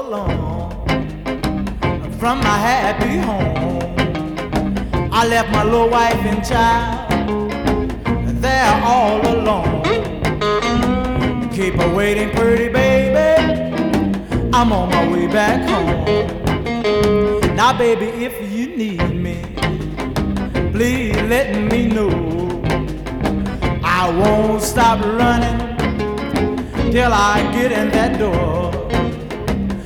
alone from my happy home. I left my little wife and child there all alone. Keep her waiting, pretty baby, I'm on my way back home. Now baby, if you need me, please let me know. I won't stop running till I get in that door.